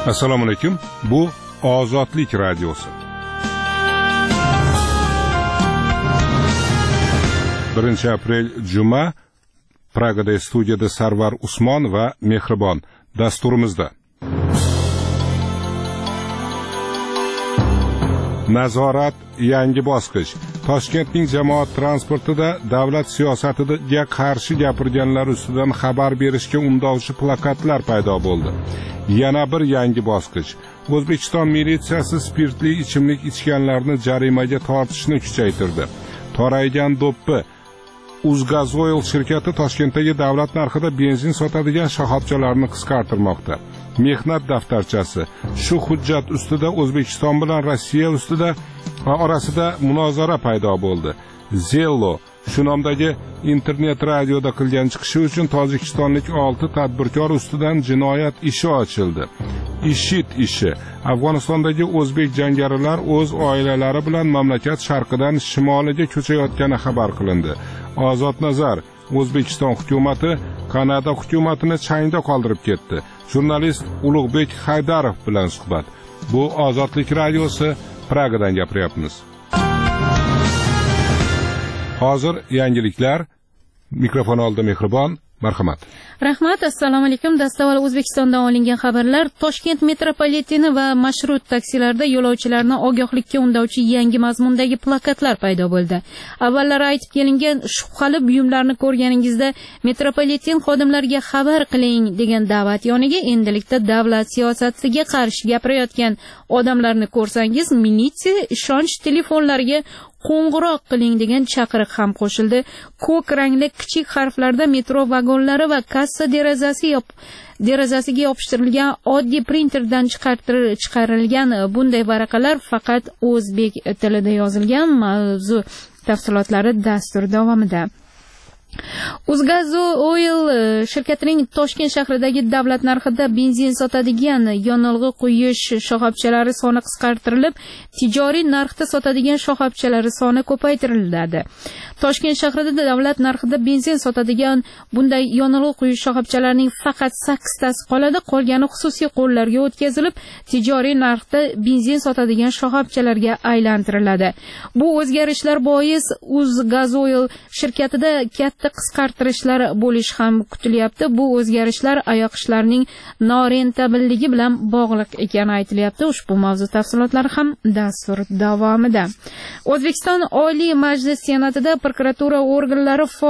Assalomu alaykum. Bu Ozodlik radiosi. 1 aprel juma Pragada studiyada Sarvar Usmon va Mehribon dasturimizda. Nazorat yangi bosqich. Toshkentning jamoat transportida davlat siyosatiga qarshi gapirganlar ustidan xabar berishga undovchi plakatlar paydo bo'ldi. Yana bir yangi bosqich. O'zbekiston militsiyasi spirtli ichimlik ichganlarni jarimaga tortishni kuchaytirdi. Toraygan do'ppi Uzgazoil shirkati Toshkentdagi davlat narxida benzin sotadigan shoxobchalarni qisqartirmoqda. Mehnat daftarchasi. Shu hujjat ustida O'zbekiston bilan Rossiya orasida munozara paydo bo'ldi. Zello shu nomdagi internet radioda qilgan chiqishi uchun tojikistonlik 6 tadbirkor ustidan jinoyat ishi ochildi. IShID ishi. Afg'onistondagi o'zbek jangarilar o'z oilalari bilan mamlakat sharqidan shimoliga ko'chayotgani xabar qilindi. Ozod nazar. O'zbekiston hukumati Kanada hukumatini changda qoldirib ketdi. Jurnalist Ulug'bek Haydarov bilan suhbat. Bu Ozodlik radiosi, Pragadan gapiryapmiz. Hozir yangiliklar. Mikrofon oldi Mehribon. Marhamat. Rahmat, assalomu alaykum. Dastavval O'zbekistondan olingan xabarlar. Toshkent metropoliteni va mashrut taksilarda yo'lovchilarni ogohlikka undovchi yangi mazmundagi plakatlar paydo bo'ldi. Avvallari aytib kelingan shubhali buyumlarni ko'rganingizda metropoliten xodimlariga xabar qiling degan da'vat yoniga endilikda davlat siyosatiga qarshi gapirayotgan odamlarni ko'rsangiz, militsiya ishonch telefonlariga qo'ng'iroq qiling degan chaqiriq ham qo'shildi. Ko'k rangli kichik harflarda metro vagonlari va kassa derazasiga yopishtirilgan oddiy printerdan chiqarilgan bunday varaqalar faqat o'zbek tilida yozilgan. Mavzu tafsilotlari dastur davomida. Uzgazoil shirkatining Toshkent shahridagi davlat narxida benzin sotadigan yonilg'i quyish shoxobchalari soni qisqartirilib, tijoriy narxda sotadigan shoxobchalari soni ko'paytiriladi. Toshkent shahrida davlat narxida benzin sotadigan bunday yonilg'i quyish shoxobchalarining faqat 8 tasi qoladi, qolgani xususiy qo'llarga o'tkazilib, tijoriy narxda benzin sotadigan shoxobchalarga aylantiriladi. Bu o'zgarishlar bois Uzgazoil shirkatida katta qisqartirishlar bo'lish ham kutilyapti. Bu o'zgarishlar oyoq ishlarining norentabililligi bilan bog'liq ekani aytilyapti. Ushbu mavzu tafsilotlari ham dastur davomida. O'zbekiston Oliy Majlis Senatida prokuratura organlari